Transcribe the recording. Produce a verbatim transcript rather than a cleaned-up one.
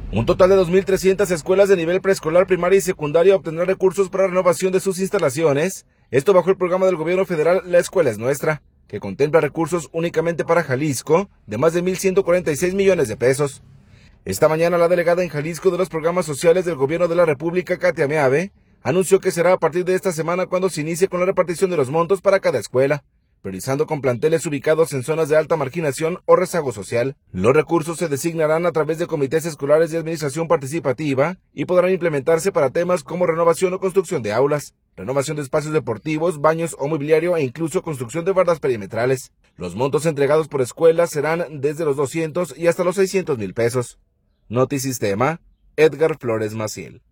Un total de dos mil trescientas escuelas de nivel preescolar, primaria y secundaria obtendrán recursos para renovación de sus instalaciones, esto bajo el programa del gobierno federal La Escuela es Nuestra, que contempla recursos únicamente para Jalisco de más de mil ciento cuarenta y seis millones de pesos. Esta mañana la delegada en Jalisco de los programas sociales del gobierno de la República, Katia Meave, anunció que será a partir de esta semana cuando se inicie con la repartición de los montos para cada escuela, priorizando con planteles ubicados en zonas de alta marginación o rezago social. Los recursos se designarán a través de comités escolares de administración participativa y podrán implementarse para temas como renovación o construcción de aulas, renovación de espacios deportivos, baños o mobiliario e incluso construcción de bardas perimetrales. Los montos entregados por escuelas serán desde los doscientos y hasta los seiscientos mil pesos. Notisistema, Edgar Flores Maciel.